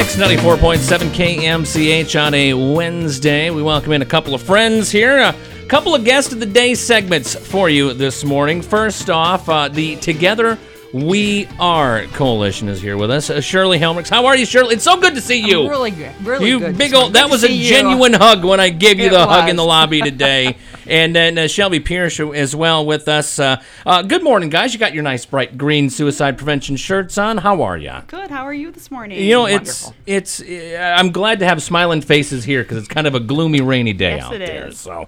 Mix 94.7 KMCH on a Wednesday. We welcome in a couple of friends here. A couple of guest of the day segments for you this morning. First off, the Together We Are Coalition is here with us. Shirley Helmrich. How are you, Shirley? It's so good to see you. I'm really good. Really you good. Big old. That was a genuine hug when I gave you the hug in the lobby today. And then Shelby Pierce as well with us. Good morning, guys. You got your nice bright green suicide prevention shirts on. How are you? Good. How are you this morning? You know, Wonderful. it's. I'm glad to have smiling faces here because it's kind of a gloomy, rainy day out there. Is. So,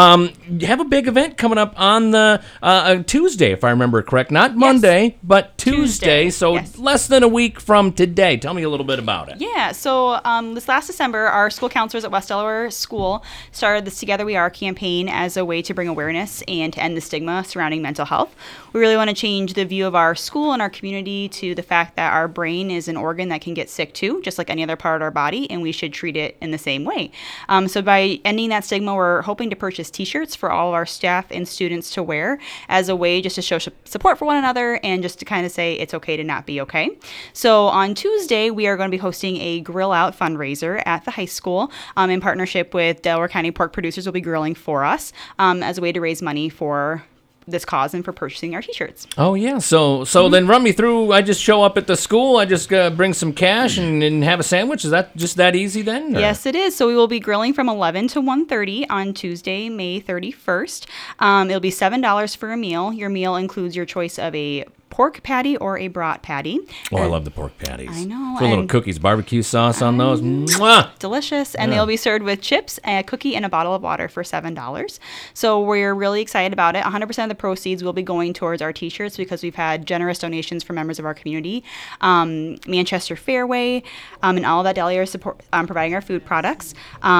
you have a big event coming up on the Tuesday, if I remember correct. Not Monday, but Tuesday. So less than a week from today. Tell me a little bit about it. Yeah. So this last December, our school counselors at West Delaware School started this Together We Are campaign as a way to bring awareness and to end the stigma surrounding mental health. We really want to change the view of our school and our community to the fact that our brain is an organ that can get sick too, just like any other part of our body, and we should treat it in the same way. So by ending that stigma, we're hoping to purchase T-shirts for all of our staff and students to wear as a way just to show support for one another and just to kind of say it's okay to not be okay. So on Tuesday, we are going to be hosting a grill out fundraiser at the high school in partnership with Delaware County Pork Producers will be grilling for us as a way to raise money for this cause and for purchasing our T-shirts. Oh, yeah. So then run me through. I just show up at the school. I just bring some cash and have a sandwich. Is that just that easy then? Or? Yes, it is. So we will be grilling from 11 to 1:30 on Tuesday, May 31st. It'll be $7 for a meal. Your meal includes your choice of a pork patty or a brat patty. Oh, I love the pork patties. I know. Put a little cookies, barbecue sauce on those. Mwah! Delicious. And they'll be served with chips, a cookie, and a bottle of water for $7. So we're really excited about it. 100% of the proceeds will be going towards our T-shirts because we've had generous donations from members of our community. Manchester Fairway and all of that Delaware support providing our food products.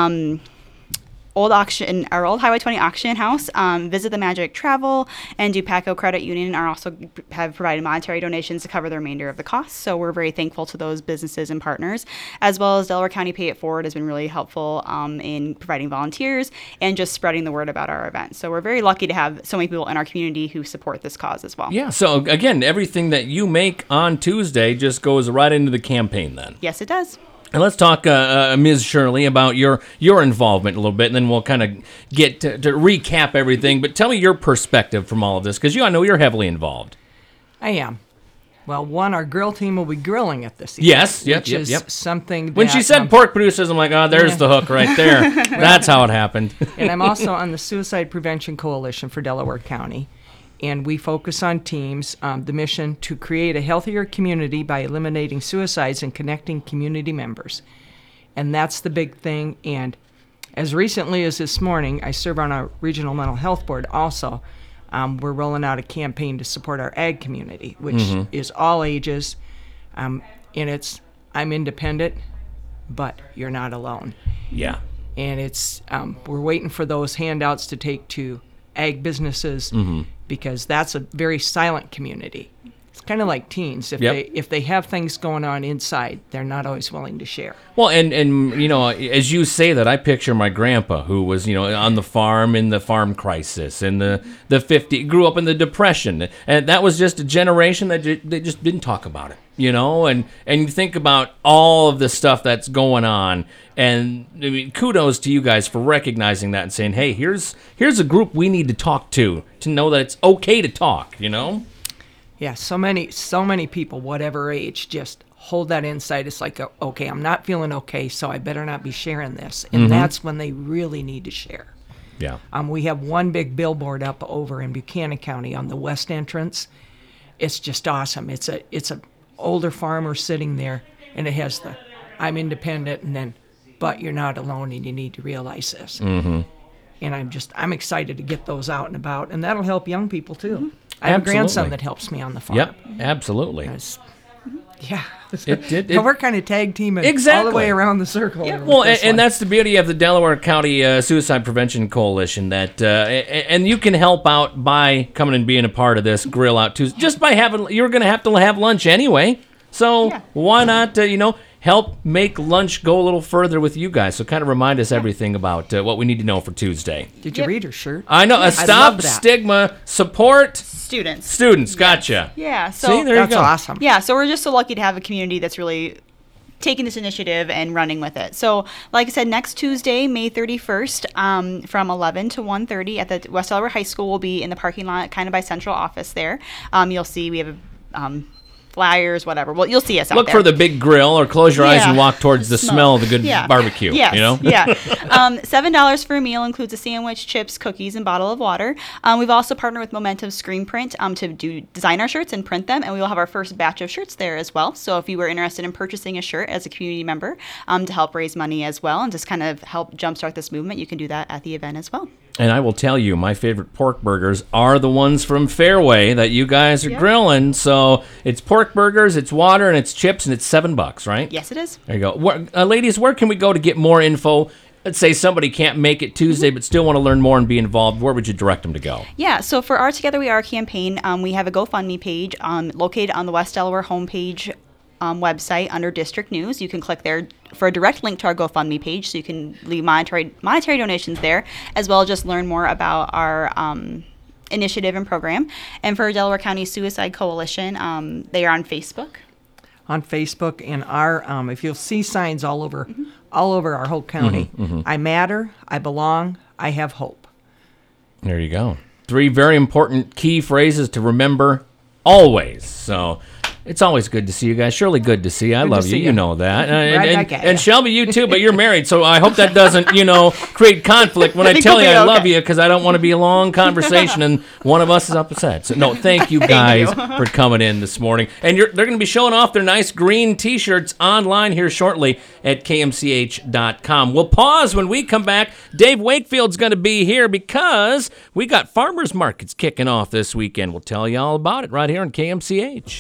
Our old Highway 20 auction house, Visit the Magic Travel, and Dupaco Credit Union have provided monetary donations to cover the remainder of the costs. So we're very thankful to those businesses and partners, as well as Delaware County Pay It Forward has been really helpful in providing volunteers and just spreading the word about our event. So we're very lucky to have so many people in our community who support this cause as well. Yeah. So again, everything that you make on Tuesday just goes right into the campaign then. Yes, it does. And let's talk, Ms. Shirley, about your involvement a little bit, and then we'll kind of get to recap everything. But tell me your perspective from all of this, because I know you're heavily involved. I am. Well, our grill team will be grilling at this event. Yes, which is something that... When she said pork producers, I'm like, oh, there's the hook right there. That's how it happened. And I'm also on the Suicide Prevention Coalition for Delaware County. And we focus on teams, the mission to create a healthier community by eliminating suicides and connecting community members. And that's the big thing. And as recently as this morning, I serve on a regional mental health board also. We're rolling out a campaign to support our ag community, which is all ages. And I'm independent, but you're not alone. Yeah. And we're waiting for those handouts to take to ag businesses because that's a very silent community. It's kind of like teens. If they have things going on inside, they're not always willing to share. Well, and as you say that, I picture my grandpa who was, on the farm in the farm crisis in the 50s, grew up in the Depression. And that was just a generation that they just didn't talk about it, and you think about all of the stuff that's going on. And I mean, kudos to you guys for recognizing that and saying, hey, here's a group we need to talk to know that it's okay to talk, Yeah, so many people, whatever age, just hold that inside. It's like, okay, I'm not feeling okay, so I better not be sharing this. And that's when they really need to share. Yeah. We have one big billboard up over in Buchanan County on the west entrance. It's just awesome. It's a older farmer sitting there, and it has the I'm independent, and then but you're not alone, and you need to realize this. And I'm excited to get those out and about, and that'll help young people too. I have a grandson that helps me on the farm. Yep, absolutely. Yeah. We're kind of tag teaming exactly all the way around the circle. Yeah. Well, and that's the beauty of the Delaware County Suicide Prevention Coalition, that and you can help out by coming and being a part of this grill out too. Just by you're going to have lunch anyway. So why not, help make lunch go a little further with you guys? So kind of remind us everything about what we need to know for Tuesday. Did you read her shirt? I know. Stop Stigma, support students. Gotcha. Yeah. So see, there you go. That's awesome. Yeah. So we're just so lucky to have a community that's really taking this initiative and running with it. So, like I said, next Tuesday, May 31st, from 11 to 1:30 at the West Delaware High School. We'll be in the parking lot, kind of by central office there. You'll see we have flyers, whatever. Well, you'll see us out Look there. for the big grill, or close your eyes and walk towards the smell of the good barbecue. Yes. You know? Yeah. $7 for a meal includes a sandwich, chips, cookies, and bottle of water. We've also partnered with Momentum Screen Print to design our shirts and print them, and we will have our first batch of shirts there as well. So if you were interested in purchasing a shirt as a community member to help raise money as well and just kind of help jumpstart this movement, you can do that at the event as well. And I will tell you, my favorite pork burgers are the ones from Fairway that you guys are grilling. So it's pork burgers, it's water, and it's chips, and it's $7, right? Yes, it is. There you go. Ladies, where can we go to get more info? Let's say somebody can't make it Tuesday but still want to learn more and be involved. Where would you direct them to go? Yeah, so for our Together We Are campaign, we have a GoFundMe page located on the West Delaware homepage website under District News. You can click there for a direct link to our GoFundMe page, so you can leave monetary donations there, as well as just learn more about our initiative and program. And for Delaware County Suicide Coalition, they are on Facebook. On Facebook, and our if you'll see signs all over our whole county. I matter, I belong, I have hope. There you go. 3 very important key phrases to remember always. So it's always good to see you guys. Shirley, good to see you. I love you. You know that. And Shelby, you too, but you're married, so I hope that doesn't, create conflict when I tell you I love you, because I don't want to be a long conversation and one of us is upset. So, no, thank you guys for coming in this morning. And they're going to be showing off their nice green T-shirts online here shortly at kmch.com. We'll pause when we come back. Dave Wakefield's going to be here because we got farmers markets kicking off this weekend. We'll tell you all about it right here on KMCH.